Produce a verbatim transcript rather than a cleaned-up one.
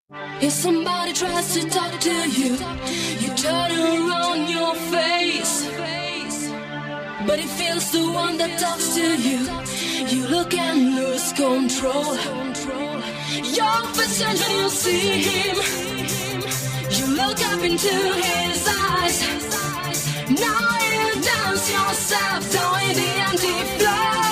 If somebody tries to talk to you, you turn around your face. But if it's the one that talks to you, you look and lose control. Your first change when you see him, you look up into his eyes. Now you dance yourself down in the empty floor.